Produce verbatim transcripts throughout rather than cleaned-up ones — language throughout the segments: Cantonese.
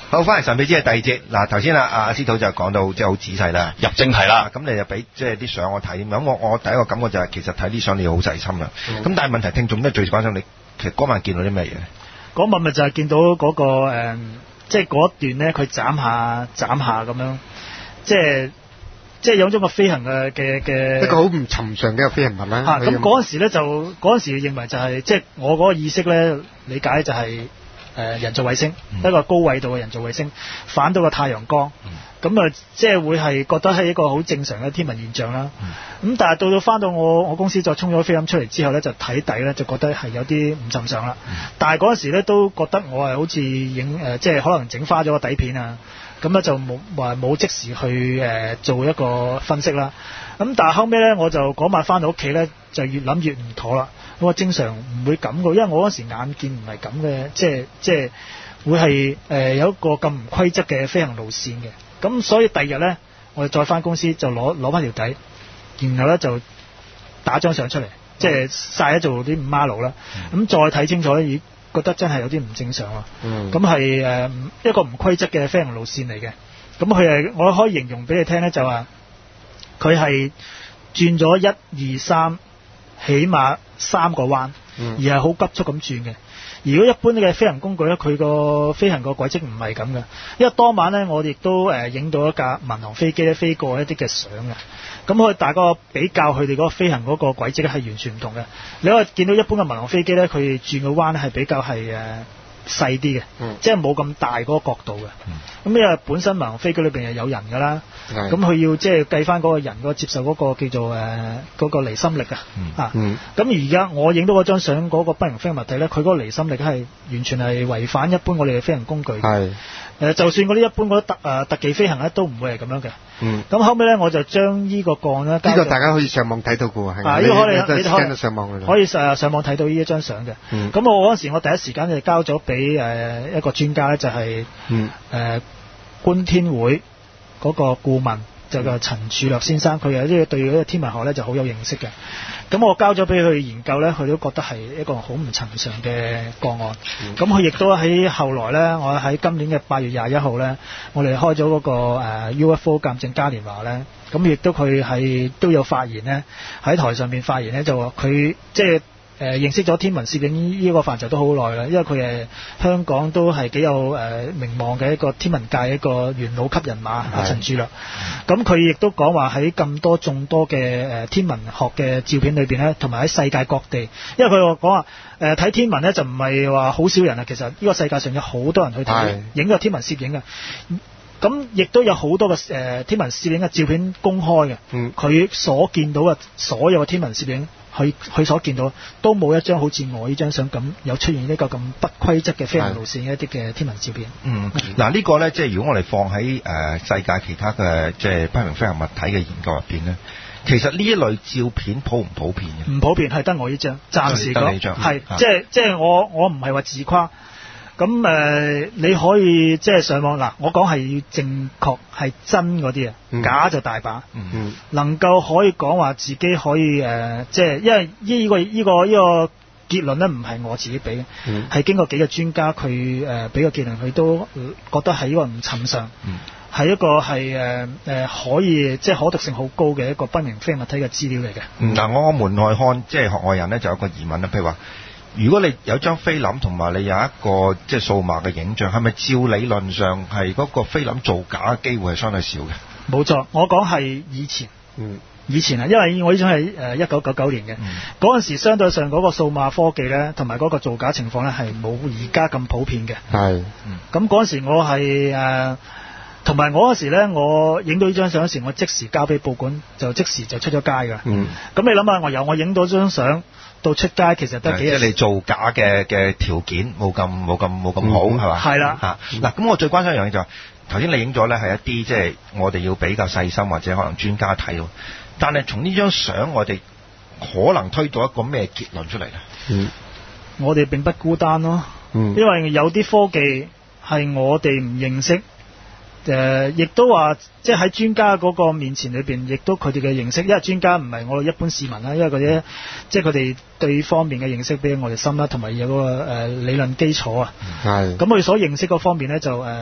好，翻嚟神秘之夜第二節。嗱，頭先啊阿司徒就講到即係好仔細啦， 入正題啦。 咁你就俾即係啲相我睇，咁我我第一個感覺就係、是、其實睇啲相你好細心啦。咁、嗯、但係問題聽眾都係最關心你，其實嗰晚見到啲咩嘢？ 嗰晚咪就係見到嗰、那個誒，即係嗰一段咧，佢斬下斬下咁樣，即係即係有種個飛行嘅嘅嘅一個好唔尋常嘅一個飛行物啦。 嚇咁嗰陣時咧就嗰陣時認為就係、是、即係我嗰個意識咧理解就係、是。誒、呃、人造衛星、嗯、一個高緯度嘅人造衛星反到個太陽光，咁啊、嗯、即係會係覺得係一個好正常嘅天文現象啦。咁、嗯、但係到到翻到我我公司再衝咗菲林出嚟之後咧，就睇底咧就覺得係有啲唔尋常啦。嗯、但係嗰陣時咧都覺得我係好似影誒，即係可能整花咗個底片啊，咁咧就冇話冇即時去誒、呃、做一個分析啦。咁但係後尾咧我就嗰晚翻到屋企咧就越諗越唔妥啦。我話正常唔會咁嘅，因為我嗰時眼見唔係咁嘅，即係即係會係誒、呃、有一個咁唔規則嘅飛行路線嘅。咁所以第二日咧，我哋再翻公司就攞攞翻條底，然後咧就打張相出嚟，即係曬咗做啲五 R 啦。咁、嗯、再睇清楚咧，已覺得真係有啲唔正常啊。咁係誒一個唔規則嘅飛行路線嚟嘅。咁佢係我可以形容俾你聽咧，就話佢係轉咗一二三，起碼三個彎，而係好急速咁轉嘅。如果一般嘅飛行工具咧，佢個飛行個軌跡唔係咁嘅。因為當晚咧，我亦都誒影到一架民航飛機咧飛過一啲嘅相嘅。咁佢大個比較佢哋嗰個飛行嗰個軌跡咧係完全唔同嘅。你可以見到一般嘅民航飛機咧，佢轉個彎咧係比較係誒細啲嘅，嗯、即係冇咁大嗰個角度嘅。咁、嗯、因為本身民航飛機裏邊係有人㗎啦，咁佢、嗯、要即係計翻嗰個人嗰個接受嗰個叫做誒嗰、呃嗰個離心力啊。嗯、啊，咁而家我影到嗰張相嗰個不明飛行物體咧，佢嗰個離心力係完全係違反一般我哋嘅飛行工具嘅。係。誒，就算嗰啲一般嗰啲特誒、呃、特技飛行咧，都唔會係咁樣嘅。嗯。咁後尾咧，我就將呢個個案咧，呢個大家可以上網睇到嘅喎，係。 啊，呢個可以你你可以上網嘅。 可以誒上網睇到呢一張相嘅。嗯。咁我嗰陣時，我第一時間就交咗俾誒一個專家咧，就係、是、嗯誒、呃、觀天會嗰個顧問，就叫陳柱略先生，佢有啲對呢個天文學咧就好有認識嘅。咁我交咗俾佢研究咧，佢都覺得係一個好唔尋常嘅個案。咁佢亦都喺後來咧，我喺今年嘅八月廿一號咧，我哋開咗嗰個誒 U F O 鑑證嘉年華咧，咁亦都佢係都有發言咧，喺台上面發言咧，就話佢即係。誒、呃、認識咗天文攝影呢個範疇都好耐啦，因為佢係香港都係幾有誒、呃、名望嘅一個天文界一個元老級人馬啊陳柱略。咁佢亦都講話喺咁多眾多嘅誒、呃、天文學嘅照片裏邊咧，同埋喺世界各地，因為佢講話誒睇天文咧就唔係話好少人啊，其實呢個世界上有好多人去睇影個天文攝影嘅。咁亦都有好多嘅誒、呃、天文攝影嘅照片公開嘅，佢、嗯、所見到嘅所有嘅天文攝影。佢佢所見到都冇一張好似我呢張相咁有出現一個咁不規則嘅飛行路線嘅一啲嘅天文照片。嗯， 嗱、嗯、呢個咧，即係如果我哋放喺誒、呃、世界其他嘅即係不明飛行物體嘅研究入邊咧，其實呢一類照片普唔普遍嘅？唔普遍，係得我呢張，暫時得你張， 係即係即係我我唔係話自誇。咁誒、呃，你可以即係上網嗱，我講係要正確係真嗰啲啊，嗯、假就大把。嗯嗯，能夠可以講話自己可以誒、呃，即係因為呢、呢個呢、呢個呢、呢個結論咧，唔係我自己俾嘅，係、嗯、經過幾個專家佢誒俾個結論，佢都覺得係呢個唔尋常，係、嗯、一個係誒誒可以即係可讀性好高嘅一個不明飛行物體嘅資料嚟嘅。嗱、 嗯嗯，我門外漢即係學外人咧，就有個疑問啦，譬如話。如果你有張菲林同埋你有一個即係數碼嘅影像，係咪照理論上係嗰個菲林造假嘅機會係相對少嘅？ 冇錯，我講係以前，嗯，以前啊，因為我呢張係誒一九九九年嘅，嗰陣、嗯、時相對上嗰個數碼科技咧，同埋嗰個造假情況咧係冇而家咁普遍嘅。係，咁嗰陣時我係誒，同、呃、埋我嗰時咧，我影到呢張相嗰時，我即時交俾報館，就即時就出咗街㗎。嗯，咁你諗下，我由我影到張相。到出街其實得幾日？ 即係你造假嘅嘅條件冇咁冇咁冇咁好係嘛？ 係啦嚇嗱，咁我最關心一樣嘢就係頭先你影咗咧係一啲即係我哋要比較細心或者可能專家睇咯，但係從呢張相我哋可能推到一個咩結論出嚟咧？嗯， 我哋並不孤單咯，嗯，因為有啲科技係我哋唔認識。誒、呃，亦都話，即係喺專家嗰個面前裏邊，亦都佢哋嘅認識，因為專家唔係我哋一般市民啦，因為嗰啲即係佢哋對方面嘅認識比我哋深啦，同埋有嗰個誒、呃、理論基礎啊。係。咁佢所認識嗰方面咧，就誒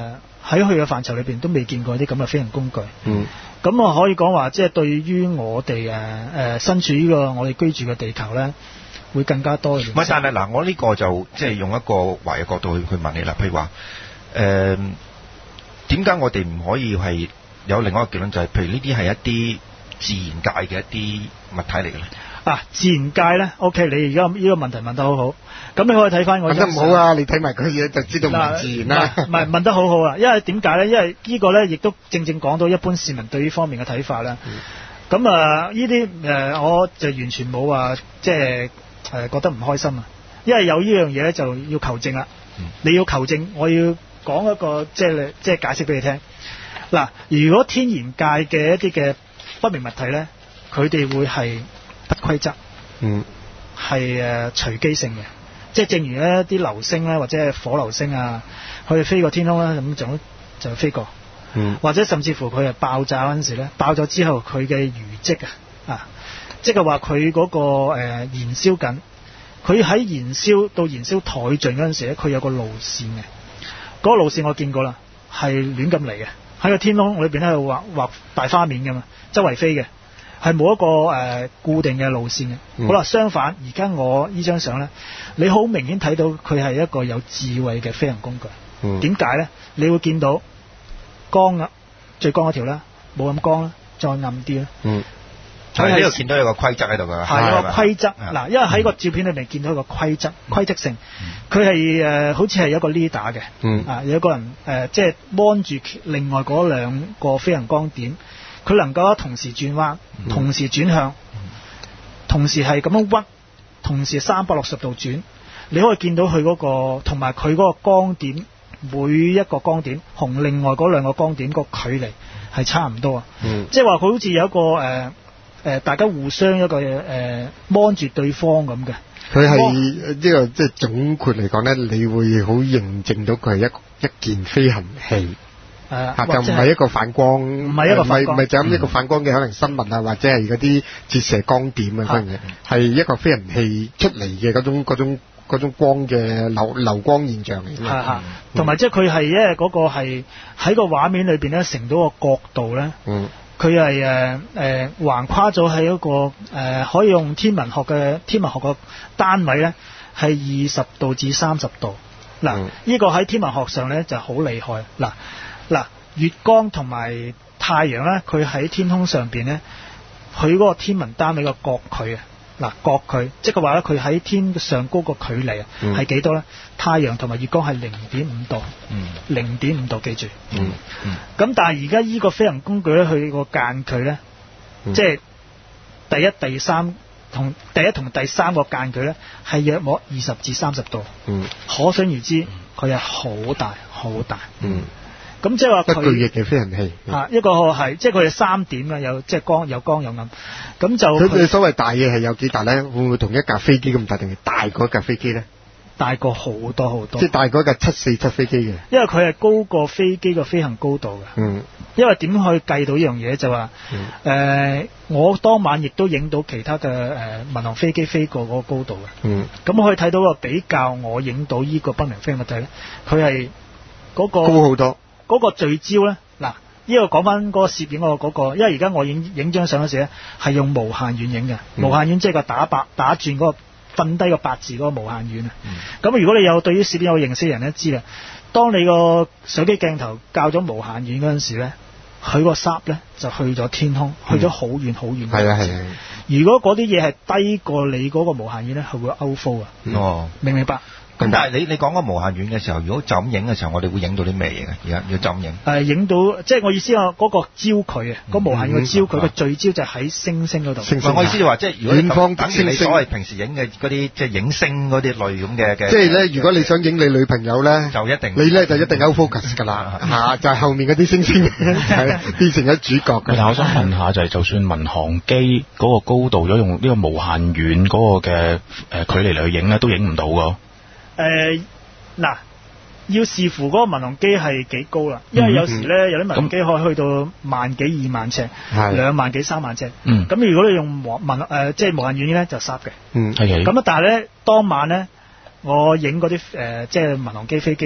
喺佢嘅範疇裏邊都未見過啲咁嘅飛行工具。 嗯。 咁我可以講話，即係對於我哋誒誒身處呢個我哋居住嘅地球咧，會更加多嘅認識。 唔係，但係嗱，我呢個就即係用一個懷嘅角度去去問你啦。譬如話誒，點解我哋唔可以係有另外一個結論，就係、是、譬如呢啲係一啲自然界嘅一啲物體嚟嘅咧？啊， 自然界咧 ，OK，你而家呢個問題問得好好。咁你可以睇翻我。 問得唔好啊！你睇埋佢嘢就知道唔係自然啦。 唔係問得好好啊！因為點解咧？因為呢個咧亦都正正講到一般市民對呢方面嘅睇法啦。咁、嗯、啊，呢啲誒我就完全冇話即係誒覺得唔開心啊！因為有呢樣嘢咧就要求證啦。嗯、你要求證，我要講一個即係即係解釋俾你聽。嗱，如果天然界嘅一啲嘅不明物體咧，佢哋會係不規則，嗯，係誒隨機性嘅。即係正如一啲流星咧，或者係火流星啊，佢哋飛過天空咧，咁就就飛過。嗯。或者甚至乎佢係爆炸嗰陣時咧，爆咗之後佢嘅餘跡啊，啊，即係話佢嗰個誒、呃、燃燒緊，佢喺燃燒到燃燒殆盡嗰陣時咧，佢有個路線嘅。嗰、那個路線我見過啦，係亂咁嚟嘅，喺個天空裏邊喺度畫畫大花面㗎嘛，周圍飛嘅。係冇一個誒、呃、固定嘅路線嘅。嗯、好啦，相反，而家我呢張相咧，你好明顯睇到佢係一個有智慧嘅飛行工具。點解咧？你會見到光啊，最光嗰條啦，冇咁光啦，再暗啲啦。嗯， 喺呢度見到有個規則喺度㗎。 係有個規則嗱，因為喺個照片裏面見到一個規則、嗯、規則性，佢係誒好似係一個 leader 嘅。嗯啊，有一個人誒、呃，即係 mon 住另外嗰兩個飛行光點。佢能夠同時轉彎，同時轉向，嗯、同時係咁樣屈，同時三百六十度轉。你可以見到佢嗰、嗰個同埋佢嗰個光點，每一個光點同另外嗰兩個光點個距離係差唔多啊。嗯、即係話佢好似有一個誒誒、呃，大家互相一個誒望住對方咁嘅。 佢係呢個即係總括嚟講咧，你會好認證到佢係一一件飛行器。誒、呃，就唔係一個反光，唔係一個反光，唔係就咁一個反光嘅、嗯、可能生物啊，或者係嗰啲折射光點啊嗰樣嘢，係一個飛行器出嚟嘅嗰種嗰種嗰種光嘅流流光現象嚟嘅。係係，同埋即係佢係因為嗰個係喺個畫面裏邊咧，成到個角度咧，嗯，佢係誒誒橫跨咗喺一個誒、呃、可以用天文學嘅天文學嘅單位咧，係二十度至三十度。嗱、嗯，呢、呢個喺天文學上咧就好厲害。嗱。嗱，月光同埋太陽咧，佢喺天空上邊咧，佢嗰個天文單位個角距啊，嗱角距，即係話咧，佢喺天上高個距離啊，係幾、嗯、多咧？太陽同埋月光係零點五度，零點五度，記住。嗯嗯。咁、嗯、但係而家依個飛行工具咧，佢個間距咧，嗯、即係第一、第三同第一同第三個間距咧，係約莫二十至三十度。嗯。可想而知，佢係好大好大。嗯。咁即係話佢一巨型嘅飛行器啊，一個係即係佢係三點啦，有即係光有光有暗，咁就佢哋所謂大嘅係有幾大咧？會唔會同一架飛機咁大，定係大過一架飛機咧？大過好多好多，即係大過一架七四七飛機嘅。因為佢係高過飛機嘅飛行高度嘅。嗯。因為點去計到呢樣嘢就話，誒、嗯呃，我當晚亦都影到其他嘅誒、呃、民航飛機飛過嗰個高度嘅。嗯。咁可以睇到個比較，我影到呢個不明飛物體咧，佢係嗰個高好多。嗰個聚焦咧，嗱，呢個講翻嗰個攝影嗰個嗰個，因為而家我影影張相嗰時咧係用無限遠影嘅，嗯、無限遠即係個打白打轉嗰個瞓低個八字嗰個無限遠啊。咁、嗯、如果你有對於攝影有認識嘅人咧，知啦，當你個相機鏡頭校咗無限遠嗰陣時咧，佢個剎咧就去咗天空，嗯、去咗好遠好遠。係啊係啊。如果嗰啲嘢係低過你嗰個無限遠咧，係會 outflow 啊。哦，明唔明白？咁但係你你講個無限遠嘅時候，如果就咁影嘅時候，我哋會影到啲咩嘢嘅？而家要就咁影？誒，影到即係我意思啊，嗰個焦距啊，嗰無限遠嘅焦距，個聚焦就喺星星嗰度。星星，我意思就話即係如果遠方等於你所謂平時影嘅嗰啲即係影星嗰啲類咁嘅嘅。即係咧，如果你想影你女朋友咧，就一定你咧就一定 out focus 㗎啦嚇，就係後面嗰啲星星係變成咗主角。但係我想問下，就係就算民航機嗰個高度，如果用呢個無限遠嗰個嘅誒距離嚟去影咧，都影唔到㗎。誒，嗱、呃，要視乎嗰個民航機係幾高啦，因為有時咧、嗯、有啲民航機可以去到萬幾二萬尺，兩萬幾三萬尺。嗯。咁如果你用無民誒即係無限遠咧就剎嘅。嗯。係咁啊，但係咧當晚咧，我影嗰啲誒即係民航機飛機咧，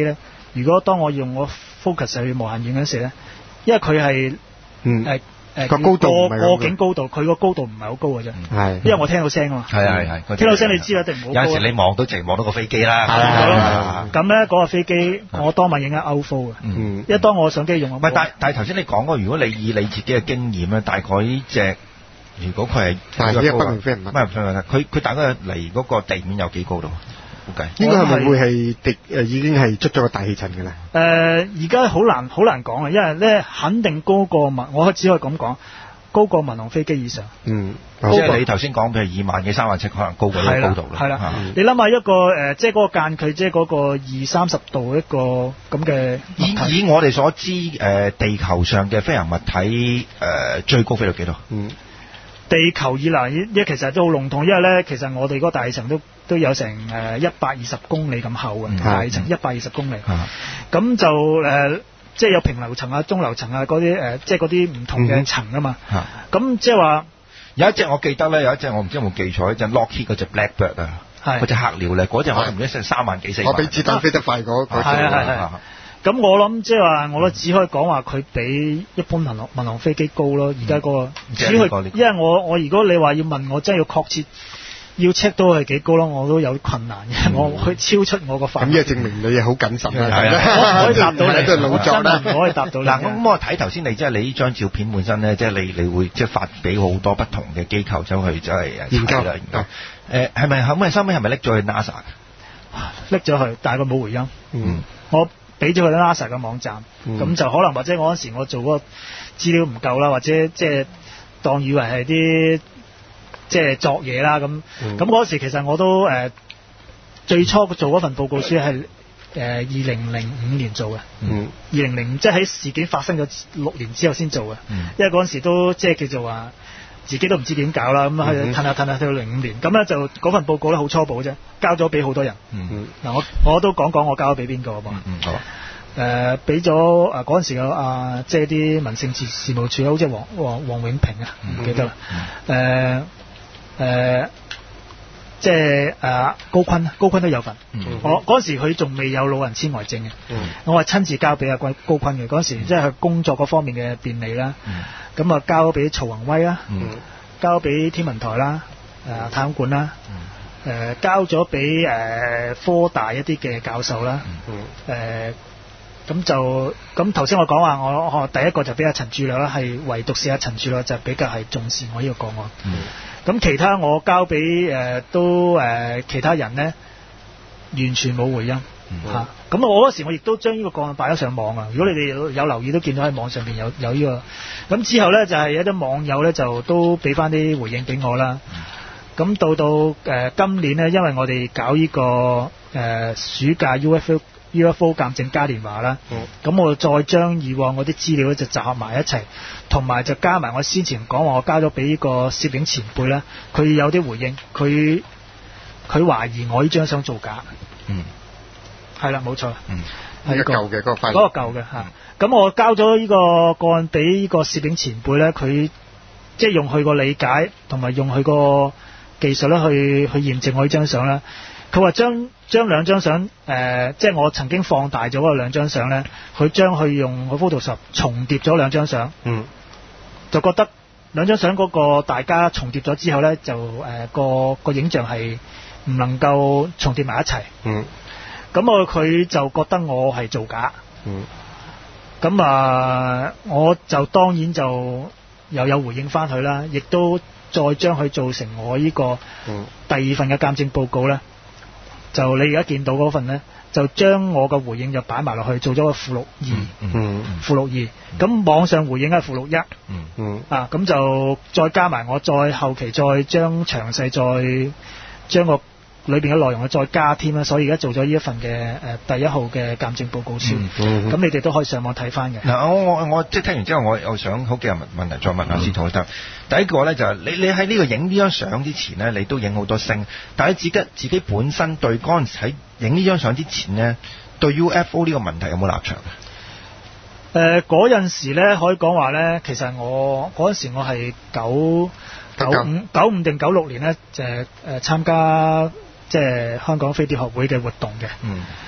如果當我用我 focus 去無限遠嗰時咧，因為佢係嗯誒誒個高度唔係過境高度，佢個高度唔係好高嘅啫。係，因為我聽到聲啊嘛。 係係係， 聽到聲你知啦，一定唔好高。 有陣時你望到淨望到個飛機啦。 係啊。咁咧嗰個飛機，我當晚影緊 outflow 嘅。嗯。因為當我相機用， 唔係，但但係頭先你講過，如果你以你自己嘅經驗咧，大概呢隻。如果佢係係呢個不明飛行物， 佢佢大概離嗰個地面有幾高度？估計應該係咪會係地誒已經係出咗個大氣層嘅啦？ 誒而家好難好難講啊，因為咧肯定高過民，我只可以咁講，高過民航飛機以上。嗯， 即係你頭先講譬如二萬幾三萬尺，可能高過呢個高度啦。 係啦，你諗下一個誒，即係嗰個間距，即係嗰個二三十度一個咁嘅。 以以我哋所知，誒地球上嘅飛行物體誒最高飛到幾多？嗯。 地球以來，呢其實都好籠統，因為咧，其實我哋嗰個大氣層都都有成誒一百二十公里咁厚嘅、嗯、大氣層，一百二十公里。咁、嗯、就誒、呃，即係有平流層啊、中流層啊嗰啲誒，即係嗰啲唔同嘅層啊嘛。咁、嗯、即係話有一隻我記得咧，有一隻我唔知有冇記錯，一隻 Lockheed 嗰隻 Blackbird 啊，嗰隻黑鳥咧，嗰隻可能唔知成三萬幾四萬。 我比子彈飛得快嗰嗰隻。係啊係啊。 咁我諗即係話，我都只可以講話佢比一般民航民航飛機高咯。而家嗰個只去，因為我我如果你話要問我真係要確切要 check 到係幾高咯，我都有困難嘅、嗯。我去超出我個範圍。咁呢個證明你好謹慎啦。係啊，我可以答到你。都係老作啦。我可以答到你。 嗱，咁我睇頭先你即係你呢張照片本身咧，即係你你會即係發俾好多不同嘅機構走去即係研究啦研究。誒係咪後尾收尾係咪拎咗去 NASA？ 拎咗去，但係佢冇回音。嗯，我。俾咗佢 NASA 嘅網站，咁、嗯、就可能或者我嗰時我做嗰個資料唔夠啦，或者即係當以為係啲即係作嘢啦咁。咁嗰、嗯、時其實我都誒、呃、最初做嗰份報告書係誒二零零五年做嘅，二零零五即係喺事件發生咗六年之後先做嘅、嗯，因為嗰陣時都即係叫做話自己都唔知點搞啦，咁喺度褪下褪下到零五年，咁咧就嗰份報告咧好初步啫，交咗俾好多人。嗱、嗯、我我都講講我交咗俾邊個嘛。嗯好。誒俾咗誒嗰陣時嘅啊，即係啲民政事事務處，好似黃黃黃永平啊，唔記得啦。誒、嗯、誒、呃呃，即係誒、呃、高坤，高坤都有份。嗯、我嗰陣時佢仲未有老人痴呆症嘅、嗯，我係親自交俾阿高高坤嘅。嗰陣時即係佢工作嗰方面嘅便利啦。咁、嗯、啊交俾曹宏威啦、嗯，交俾天文台啦，誒、呃、太空館啦，誒、嗯呃、交咗俾誒科大一啲嘅教授啦，誒、嗯。呃咁就咁頭先我講話，我我第一個就俾阿陳柱略啦，係唯獨是阿陳柱略就比較係重視我呢個個案。咁、嗯、其他我交俾誒、呃、都誒、呃、其他人咧，完全冇回音嚇。咁、嗯啊、我嗰時我亦都將呢個個案擺咗上網啊。如果你哋有，有留意都見到喺網上邊有有呢、這個。咁之後咧就係、是、有啲網友咧就都俾翻啲回應俾我啦。咁、嗯、到到誒、呃、今年咧，因為我哋搞呢、這個誒、呃、暑假 U F O。U F O 鑑證嘉年華啦，咁、嗯、我再將以往嗰啲資料咧就集合埋一齊，同埋就加埋我先前講話我交咗俾呢個攝影前輩咧，佢有啲回應，佢佢懷疑我呢張相造假。嗯，係啦，冇錯。嗯，係、這個舊嘅嗰個嗰、那個舊嘅嚇。咁、嗯、我交咗呢個個案俾呢個攝影前輩咧，佢即係用佢個理解同埋用佢個技術咧去去驗證我呢張相咧。佢話將將兩張相，誒、呃，即係我曾經放大咗嗰兩張相咧，佢將佢用個 Photoshop 重疊咗兩張相，嗯，就覺得兩張相嗰個大家重疊咗之後咧，就誒、呃、個個影像係唔能夠重疊埋一齊，嗯，咁我佢就覺得我係造假，嗯，咁啊，我就當然就又有回應翻佢啦，亦都再將佢做成我呢個第二份嘅鑑證報告咧。就你而家見到嗰份呢，就將我嘅回應就擺埋落去，做咗個附錄二，嗯嗯、附錄二。咁、嗯、網上回應係附錄一，嗯嗯、啊咁就再加埋我再後期再將詳細再將個裏邊嘅內容再加添啦。所以而家做咗呢一份嘅誒、呃、第一號嘅鑑證報告書。咁、嗯嗯、你哋都可以上網睇翻嘅。嗱、嗯，我我我即係聽完之後，我我想好幾個問題再問下司徒得。第一個咧就係、是、你你喺呢個影呢張相之前咧，你都影好多星，但係自己自己本身對嗰陣時喺影呢張相之前咧，對 U F O 呢個問題有冇立場啊？誒嗰陣時咧可以講話咧，其實我嗰陣時我係九九五九五定九六年咧，就誒、呃、參加即係香港飛碟學會嘅活動嘅。嗯。誒、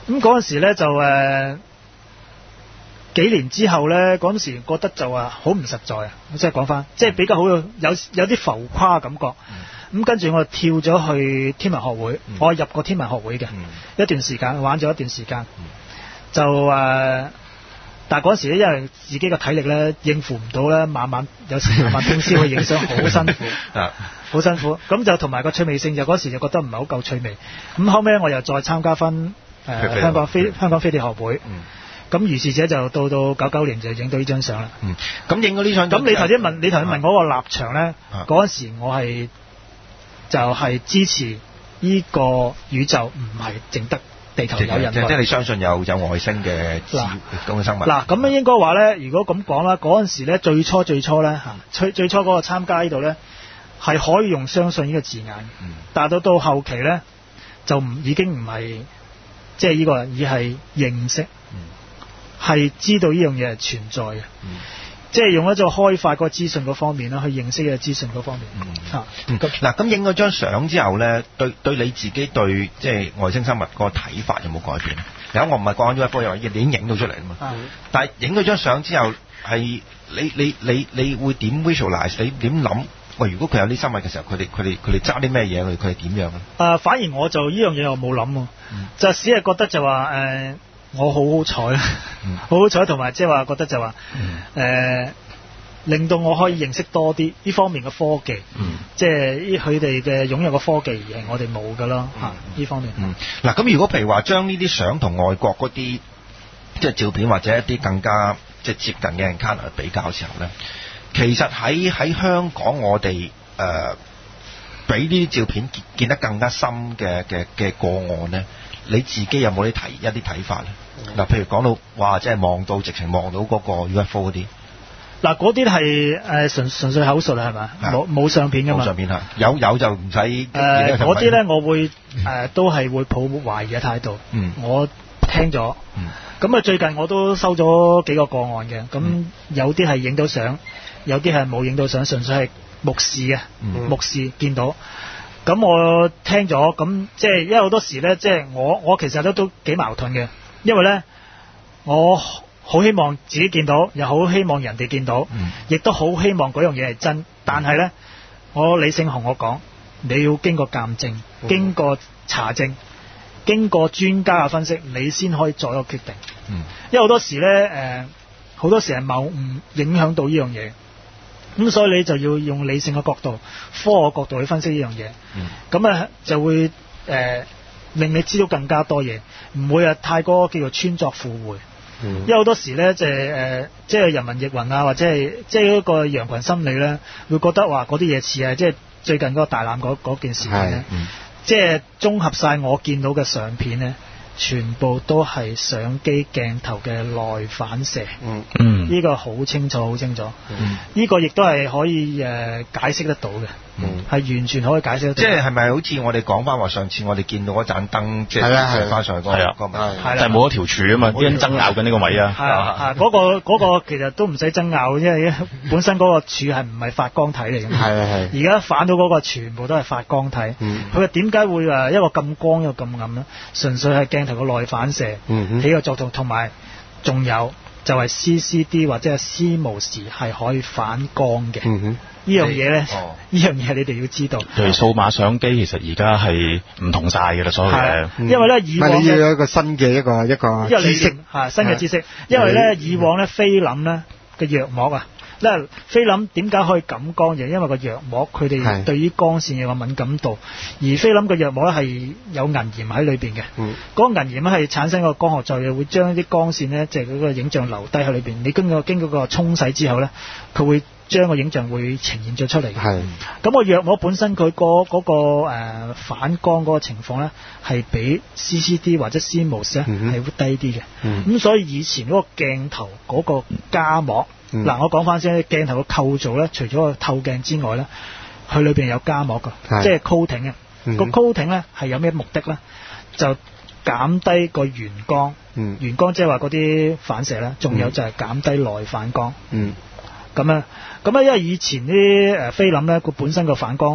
咁嗰陣時咧就誒、呃、幾年之後咧，嗰陣時覺得就話好唔實在啊！即係講翻，即係比較好有有有啲浮誇感覺。咁、嗯、跟住我就跳咗去天文學會，嗯、我入過天文學會嘅、嗯、一段時間，玩咗一段時間，嗯、就誒。呃但係嗰時咧，因為自己嘅體力咧應付唔到咧，晚晚有時晚晚通宵去影相，好辛苦，好辛苦。咁就同埋個趣味性，就嗰時就覺得唔係好夠趣味。咁後尾我又再參加翻誒、呃、香港飛香港飛碟學會。咁、嗯、如是者就到到九九年就影到呢張相啦。 咁影到呢張， 咁你頭先問你頭先問我個立場咧，嗰、啊、時我係就係、是、支持呢個宇宙唔係淨得地球有人，即係你相信有有外星嘅咁嘅生物。 嗱，咁樣應該話咧，如果咁講啦，嗰陣時咧最初最初咧嚇，最最初嗰個參加呢度咧係可以用相信呢個字眼，嗯、但係到到後期咧就唔已經唔係即係呢個，而係認識，係、嗯、知道呢樣嘢係存在嘅。嗯即係用一種開發個資訊嗰方面啦，去認識嘅資訊嗰方面。嚇、嗯， 嗱、嗯，咁影咗張相之後咧，對對你自己對即係外星生物個睇法有冇改變？有我唔係講咗一波，又話你已經影到出嚟啊嘛。嗯、但係影咗張相之後，係你你你你，你會點 visualize？你點諗？喂，如果佢有啲生物嘅時候，佢哋佢哋佢哋揸啲咩嘢？佢佢係點樣咧？ 啊，反而我就呢樣嘢我冇諗喎，嗯、就只係覺得就話誒。呃我好好彩啦，好好彩，同埋即係話覺得就話，誒、嗯呃，令到我可以認識多啲呢方面嘅科技，嗯、即係佢哋嘅擁有嘅科技而係我哋冇噶咯嚇，呢、嗯、方面。 嗱、嗯，咁如果譬如話將呢啲相同外國嗰啲即係照片或者一啲更加即係接近嘅 encounter 去比較嘅時候咧，其實喺喺香港我哋誒俾呢啲照片見，見得更加深嘅嘅嘅個案咧。你自己有冇啲睇一啲睇法咧？嗱、嗯，譬如講到哇，即係望到直情望到嗰個 U F O 嗰啲。 嗱，嗰啲係誒純純粹口述啦，係咪？冇冇相片㗎嘛？ 冇相片嚇，有有就唔使。誒， 嗰啲咧，我會誒、呃、都係會抱懷疑嘅態度。嗯。我聽咗。嗯。咁啊，最近我都收咗幾個個案嘅，咁、嗯、有啲係影到相，有啲係冇影到相，純粹係目視嘅，嗯、目視見到。咁我聽咗，咁即係因為好多時咧，即係我我其實都都幾矛盾嘅，因為咧我好希望自己見到，又好希望人哋見到，亦、嗯、都好希望嗰樣嘢係真。但係咧，我理性同我講，你要經過鑑證、經過查證、經過專家嘅分析，你先可以作一個決定。嗯、因為好多時咧，誒、呃、好多時係謬誤影響到呢樣嘢。咁所以你就要用理性嘅角度、科學角度去分析呢樣嘢，咁啊、嗯、就會誒、呃、令你知道更加多嘢，唔會啊太過叫做穿鑿附會。嗯、因為好多時咧，就係、是、誒、呃、即係人云亦云啊，或者係即係一個羊群心理咧，會覺得話嗰啲嘢似啊，即係最近嗰個大欖嗰件事咧，嗯、即係綜合晒我見到嘅相片咧。全部都係相機鏡頭嘅內反射，嗯嗯，呢個好清楚，好清楚，嗯，呢個亦都係可以誒、呃、解釋得到嘅，嗯，係完全可以解釋得到。即係係咪好似我哋講翻話上次我哋見到嗰盞燈，即係上翻上去嗰個，係啊，係啦，就冇一條柱啊嘛，啲人爭拗緊呢個位啊，係啊，嗰個嗰個其實都唔使爭拗，因為本身嗰個柱係唔係發光體嚟嘅，係係，而家反到嗰個全部都係發光體，佢話點解會誒一個咁光一個咁暗咧？純粹係鏡頭個內反射，起個作用，同埋仲有就係 C C D 或者係 C 模時係可以反光嘅。嗯哼，呢樣嘢咧，呢樣嘢你哋要知道。譬如數碼相機其實而家係唔同晒嘅啦，所有嘢。因為咧以往你要有一個新嘅一個一個知識， 係新嘅知識。因為咧以往咧菲林咧嘅藥膜啊。咧菲林點解可以感光嘅？因為個藥膜佢哋對於光線有個敏感度，而菲林嘅藥膜咧係有銀鹽喺裏邊嘅。嗯，嗰個銀鹽咧係產生個光學作用，會將啲光線咧即係嗰個影像留低喺裏邊。你經過經過個沖洗之後咧，佢會將個影像會呈現咗出嚟。係，咁個藥膜本身佢個嗰個誒反光嗰個情況咧係比 C C D 或者 C M O S 咧係會低啲嘅。嗯，咁所以以前嗰個鏡頭嗰個膠膜。嗱、嗯，我講翻先，鏡頭嘅構造咧，除咗個透鏡之外咧，佢裏邊有膠膜噶，即係 coating 嘅。嗯、個 coating 咧係有咩目的咧？就減低個原光，嗯、原光即係話嗰啲反射啦，仲有就係減低內反光。嗯，咁啊，咁啊，因為以前啲誒菲林咧，佢本身個反光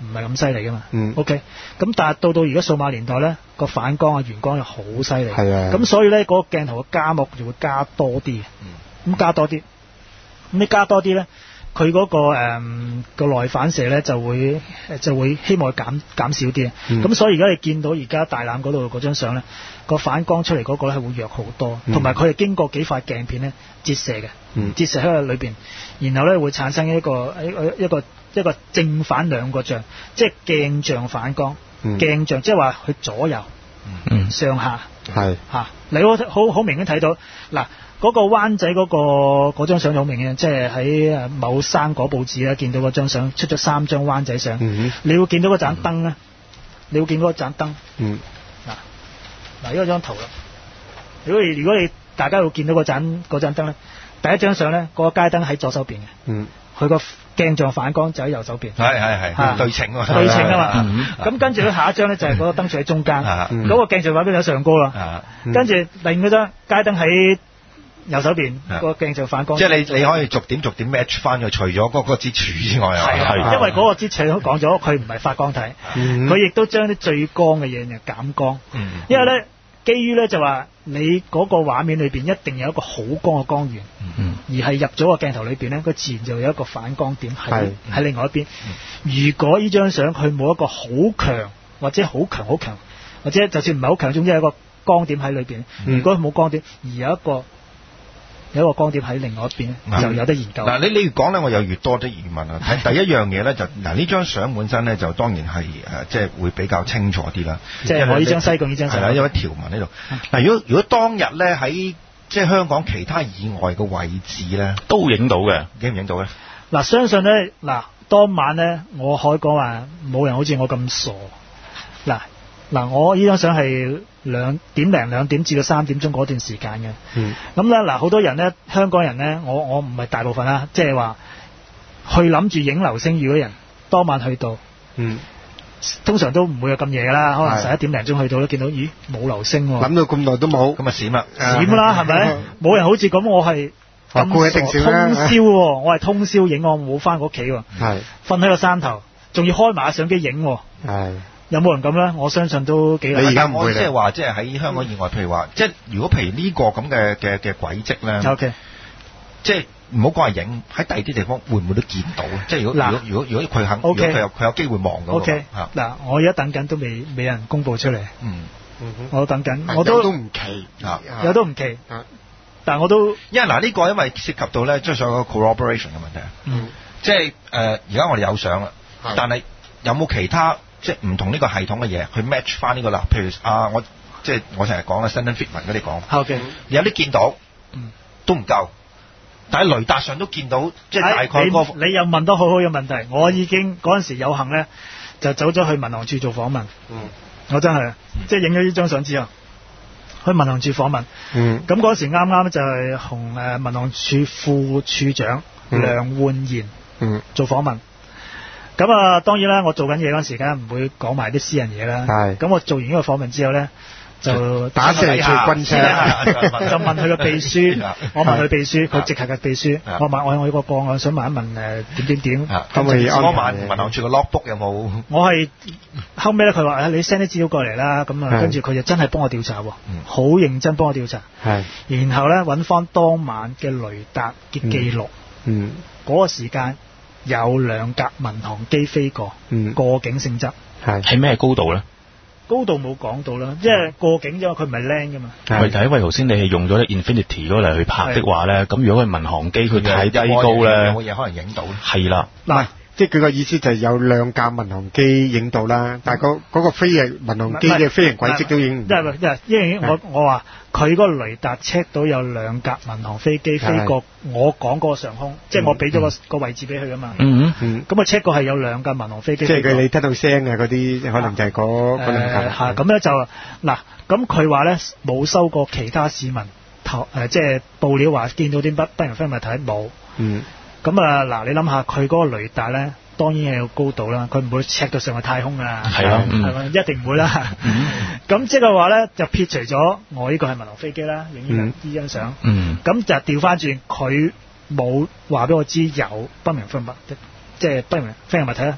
唔係咁犀利噶嘛。 嗯。 OK，咁但係到到而家數碼年代咧，個反光啊、圓光又好犀利。 係啊。 咁所以咧，嗰個鏡頭嘅加幕就會加多啲嘅。嗯。咁加多啲，咁你加多啲咧，佢嗰、嗰個誒個內反射咧就會就會希望減減少啲。嗯。咁所以而家你見到而家大欖嗰度嗰張相咧，個反光出嚟嗰個咧係會弱好多，同埋佢係經過幾塊鏡片咧折射嘅。嗯。折射喺裏邊，然後咧會產生一個一個一個一個正反兩個像，即係鏡像反光。嗯。鏡像即係話佢左右、嗯、上下係嚇、啊，你好好好明顯睇到嗱。嗰、那個灣仔嗰、那個嗰張相好明顯，即係喺某生果報紙咧見到嗰張相，出咗三張灣仔相、嗯。你會見到嗰盞燈咧、嗯，你會見到嗰盞燈。嗯。嗱嗱，呢個張圖啦。如果如果你大家會見到嗰盞嗰盞燈咧，第一張相咧，嗰、那個街燈喺左手邊嘅。嗯。佢個鏡像反光就喺右手邊。係係係。對稱啊。對稱啊嘛。咁、嗯、跟住咧下一張咧就係嗰個燈柱喺中間。嗰、嗯那個鏡像反光就喺上高啦。嗯、跟住另一張街燈喺右手邊個鏡就反光， 即係你你可以逐點逐點 match 翻佢，除咗嗰個支柱之外啊， 係因為嗰個支柱都講咗，佢唔係發光體，佢亦都將啲最光嘅嘢就減光。嗯、因為咧，基於咧就話你嗰個畫面裏邊一定有一個好光嘅光源，嗯、而係入咗個鏡頭裏邊咧，佢自然就有一個反光點喺喺另外一邊。嗯、如果呢張相佢冇一個好強或者好強好強，或者就算唔係好強，總之有一個光點喺裏邊。嗯、如果冇光點而有一個有一個光點喺另外一邊、嗯、就有得研究。嗱， 你你越講咧，我有越多啲疑問啊！第一樣嘢咧就嗱，呢張相本身咧就當然係誒，即係會比較清楚啲啦。 即係我呢張西貢呢張相係啦，有啲條紋喺度。嗱，如果如果當日咧喺即係香港其他以外嘅位置咧， 都影到嘅， 影唔影到咧？ 嗱，相信咧嗱，當晚咧我可以講話冇人好似我咁傻。嗱嗱，我呢張相係兩點零兩點至到三點鐘嗰段時間嘅。嗯。咁咧嗱，好多人咧，香港人咧，我我唔係大部分啦，即係話去諗住影流星雨嗰人，當晚去到，嗯，通常都唔會有咁夜噶啦，可能十一點零鐘去到都見到，咦，冇流星喎。 諗到咁耐都冇， 咁啊閃啦， 閃啦，係咪？冇人好似咁，我係咁傻通宵喎，我係通宵影，我冇翻過屋企喎，係瞓喺個山頭，仲要開埋相機影喎，係。有冇人咁咧？我相信都幾難。 你而家我即係話，即係喺香港以外，譬如話，即係如果譬如呢個咁嘅嘅嘅軌跡咧，OK，即係唔好講係影，喺第二啲地方會唔會都見到？即係如果如果如果如果佢肯，如果佢有佢有機會望到 ，OK，嗱，我而家等緊都未未有人公佈出嚟。嗯，我等緊，我都都唔奇啊，有都唔奇。但係我都因為嗱呢個因為涉及到咧，即係所謂個 corroboration 嘅問題。嗯，即係誒，而家我哋有相啦，但係有冇其他？即係唔同呢個系統嘅嘢，去 match 翻呢個啦。譬如啊，我即係我成日講啦 Stanton Friedman 嗰啲講，好嘅，有啲見到，嗯，都唔夠，但係雷達上都見到，即係大概嗰個。 你又問到好好嘅問題，我已經嗰陣時有幸咧，就走咗去民航處做訪問。嗯，我真係，即係影咗呢張相之後，去民航處訪問。嗯，咁嗰時啱啱就係同誒民航處副處長梁煥賢嗯做訪問。咁啊，當然啦，我做緊嘢嗰陣時間唔會講埋啲私人嘢啦。係。咁我做完呢個訪問之後咧，就打蛇隨棍上，就問佢個秘書，我問佢秘書，佢直係嘅秘書，我問我我有個個案想問一問誒點點點。 咁咪我問民航處個 logbook 有冇？ 我係後尾咧，佢話你 send 啲資料過嚟啦，咁啊跟住佢就真係幫我調查喎，好認真幫我調查。係。然後咧揾翻當晚嘅雷達嘅記錄，嗯，嗰個時間。有兩架民航機飛過，嗯，過境性質係係咩高度咧？ 高度冇講到啦，即係過境啫，佢唔係 land 噶嘛。 係，但係因為頭先你係用咗 Infinity 嗰嚟去拍的話咧，咁如果係民航機佢太低高咧， 有冇嘢可能影到咧？ 係啦， 嗱，即係佢個意思就係有兩架民航機影到啦，但係嗰嗰個飛嘅民航機嘅飛行軌跡都影唔到。因為因為因為我我話佢嗰個雷達 check 到有兩架民航飛機飛過我講嗰個上空，即係我俾咗個個位置俾佢噶嘛。嗯嗯。咁啊 check 過係有兩架民航飛機。 即係佢你聽到聲嘅嗰啲，可能就係嗰嗰兩架。 嚇咁咧就嗱，咁佢話咧冇收過其他市民投誒，即係報料話見到啲不不明飛物體冇。嗯。咁啊嗱，你諗下佢嗰個雷達咧，當然係有高度啦，佢唔會 check 到上去太空㗎啦。係啊，係咪一定唔會啦？咁即係話咧，就撇除咗我呢個係民航飛機啦，影呢呢張相。嗯。咁就調翻轉，佢冇話俾我知有不明飛物，即係不明飛行物體啦。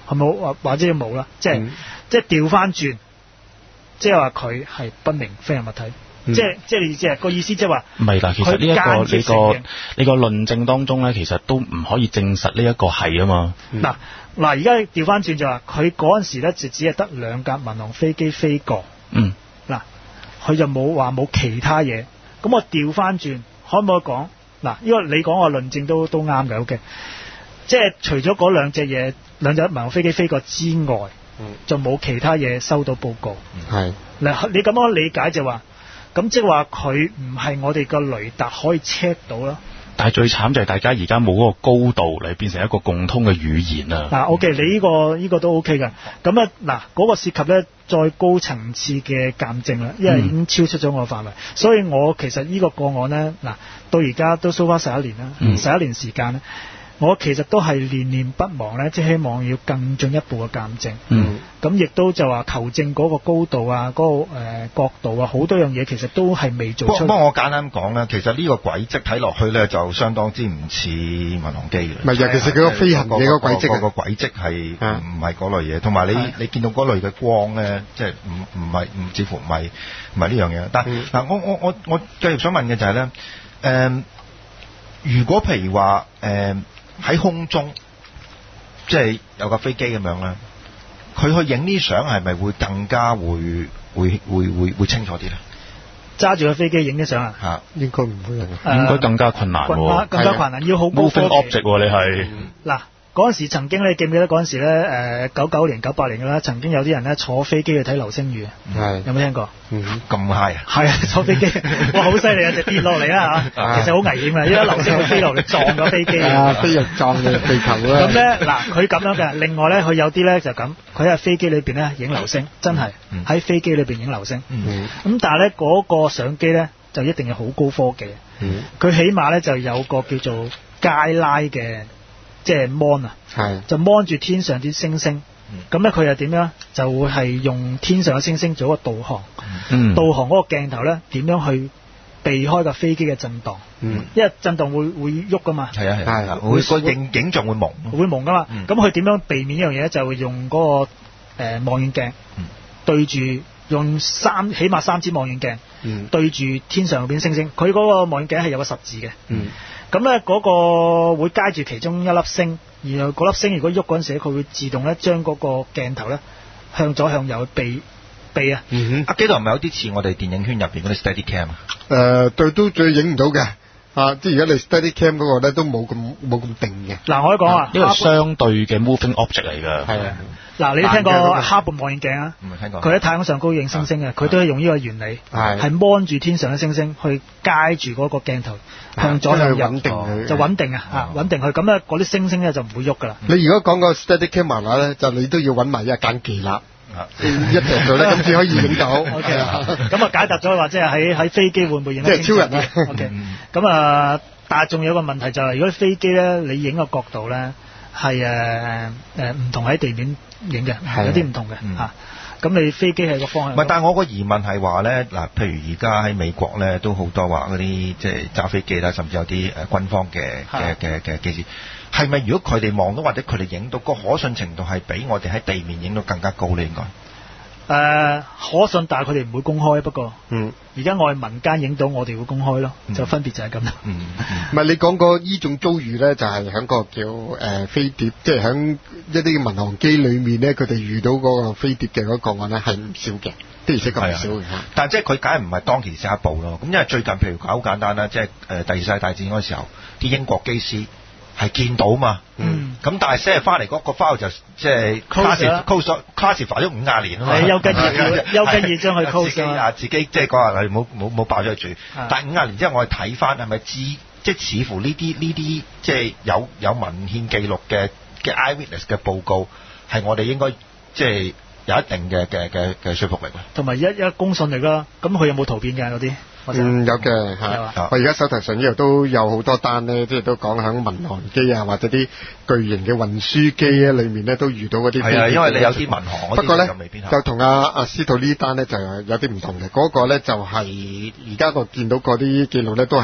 係冇或或者冇啦，即係、嗯、即係調翻轉，即係話佢係不明飛行物體。嗯、即係即係你意思係個意思即係話唔係嗱，其實呢、這、一個你個你個論證當中咧，其實都唔可以證實呢一個係啊嘛。 嗱嗱，而家調翻轉就話佢嗰陣時咧就只係得兩架民航飛機飛過。嗯。嗱，佢就冇話冇其他嘢。咁我調翻轉，可唔可以講嗱？因為你講個論證都都啱嘅 ，OK。即係除咗嗰兩隻嘢，兩隻民航飛機飛過之外，嗯、就冇其他嘢收到報告。係、嗯。嗱，你咁樣理解就話。咁即係話佢唔係我哋個雷達可以 check 到啦。 但係最慘就係大家而家冇嗰個高度嚟變成一個共通嘅語言啊。 嗱 ，OK，你呢個呢個都 OK 㗎。咁啊，嗱，嗰個涉及咧再高層次嘅鑑證啦，因為已經超出咗我嘅範圍。嗯、所以我其實呢個個案咧，嗱，到而家都 so far 十一年啦，十一、嗯、年時間咧。我其實都係念念不忘咧，即係希望要更進一步嘅鑑證。嗯。咁亦都就話求證嗰個高度啊，嗰、嗰個、呃、角度啊，好多樣嘢其實都係未做出。不過我簡單講咧，其實呢個軌跡睇落去咧，就相當之唔似民航機嘅。唔係，尤其是佢個飛行嘅個軌跡啊，個軌跡係唔係嗰類嘢。同埋你你見到嗰類嘅光咧，即係唔唔係唔似乎唔係唔係呢樣嘢。但嗱、嗯，我我我我繼續想問嘅就係、是、咧，誒、呃，如果譬如話誒。呃喺空中，即係有架飛機咁樣啦，佢去影啲相係咪會更加會會會會會清楚啲咧？揸住個飛機影啲相啊？嚇，應該唔會啊， 應該更加困難喎， 更加困難，要好高科技。 Moving object 喎，你係嗱。嗰陣時曾經你記唔記得嗰陣時咧？誒九九年、九八年嘅啦，曾經有啲人咧坐飛機去睇流星雨，係有冇聽過？嗯，咁 high 啊！係啊，坐飛機，哇，好犀利啊！就跌落嚟啦嚇，其實好危險啊！因為流星會飛落嚟撞咗飛機啊，飛入撞嘅地球啦。咁咧嗱，佢咁樣嘅，另外咧佢有啲咧就咁，佢喺飛機裏邊咧影流星，真係喺飛機裏邊影流星。咁但係咧嗰個相機咧就一定係好高科技，佢起碼咧就有個叫做街拉嘅。即係 mon 啊，就 mon 住天上啲星星，咁咧佢又點樣？就會係用天上嘅星星做一個導航，嗯、導航嗰個鏡頭咧點樣去避開個飛機嘅震盪，嗯、因為震盪會會喐噶嘛，係啊係啊，會個影影像會蒙，會蒙噶嘛。咁佢點樣避免呢樣嘢咧？就會用嗰、嗰個、呃、望遠鏡、嗯、對住用三起碼三支望遠鏡、嗯、對住天上嗰邊星星，佢嗰個望遠鏡係有個十字嘅。嗯咁咧嗰個會接住其中一粒星，然後嗰粒星如果喐嗰陣時，佢會自動咧將嗰個鏡頭咧向左向右避避啊。嗯哼，阿基度係咪有啲似我哋電影圈入邊嗰啲 Steady Cam 啊？誒，對，都最影唔到嘅。啊！即係而家你 Steady Cam 嗰個咧都冇咁冇咁定嘅。嗱，我可以講啊， 呢個相對嘅 moving object 嚟㗎。係啊。 嗱，你聽過哈勃望遠鏡啊？唔係聽過。佢喺太空上高影星星嘅，佢都係用呢個原理，係係 mon 住天上嘅星星去街住嗰個鏡頭向左向右，穩定佢，就穩定啊！啊，穩定佢，咁咧嗰啲星星咧就唔會喐㗎啦。你如果講個 Steady Camera 咧，就你都要揾埋一間技啦。一條度咧，咁先可以影到。O K，咁啊解答咗話，即係喺喺飛機會唔會影到？即係超人啊！O K，咁啊，但係仲有個問題就係，如果飛機咧，你影個角度咧係誒誒唔同喺地面影嘅，有啲唔同嘅嚇。咁你飛機係個方向。唔係，但係我個疑問係話咧，嗱，譬如而家喺美國咧，都好多話嗰啲即係揸飛機啦，甚至有啲誒軍方嘅嘅嘅嘅機師。係咪如果佢哋望到或者佢哋影到個可信程度係比我哋喺地面影到更加高呢？應該誒可信，但係佢哋唔會公開。不過嗯，而家我係民間影到，我哋會公開咯，嗯、就分別就係咁啦。嗯，唔係、嗯、你講過呢種遭遇咧，就係喺個叫誒、呃、飛碟，即係喺一啲民航機裡面咧，佢哋遇到嗰個飛碟嘅嗰個案咧係唔少嘅，的而且確唔少嘅。但係即係佢梗係唔係當其時一步咯。咁因為最近譬如講好簡單啦，即係誒、呃、第二世界大戰嗰時候，啲英國機師。係見到嘛？嗯，咁但係 send 翻嚟嗰個 file 就即係 classify classify 咗五廿年啊嘛。係邱吉爾，邱吉爾將佢 close 啊，自己即係講話你冇冇冇爆咗佢住。但係五廿年之後，我哋睇翻係咪知即係似乎呢啲呢啲即係有有文獻記錄嘅嘅 eyewitness 嘅報告係我哋應該即係有一定嘅嘅嘅嘅說服力啦。同埋一一公信力啦。咁佢有冇圖片㗎嗰啲？嗯，有嘅係，我而家手頭上呢度都有好多單咧，即係都講響民航機啊，或者啲巨型嘅運輸機咧，裏面咧都遇到嗰啲。係啊，因為你有啲民航，不過咧就同阿阿司徒呢單咧就有啲唔同嘅。嗰個咧就係而家個見到嗰啲記錄咧都係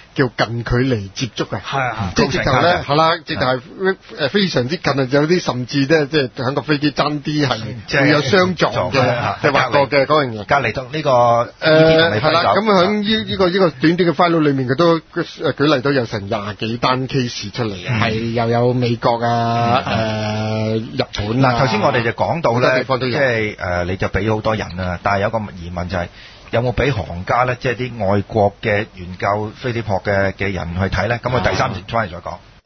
叫近距離接觸啊， 係啊， 即係直頭咧係啦，直頭係誒非常之近啊，有啲甚至咧即係喺個飛機爭啲係會有相撞嘅，即係滑過嘅嗰樣嘢。 隔離到呢個誒係啦，咁喺呢呢個呢個短短嘅 file 裏面，佢都誒舉例到有成廿幾單 case 出嚟嘅，係又有美國啊誒日本啊。 嗱頭先我哋就講到咧，即係誒你就俾好多人啦，但係有個疑問就係。有冇俾行家咧，即係啲外國嘅研究飛碟學嘅嘅人去睇咧？咁我第三節翻嚟再講。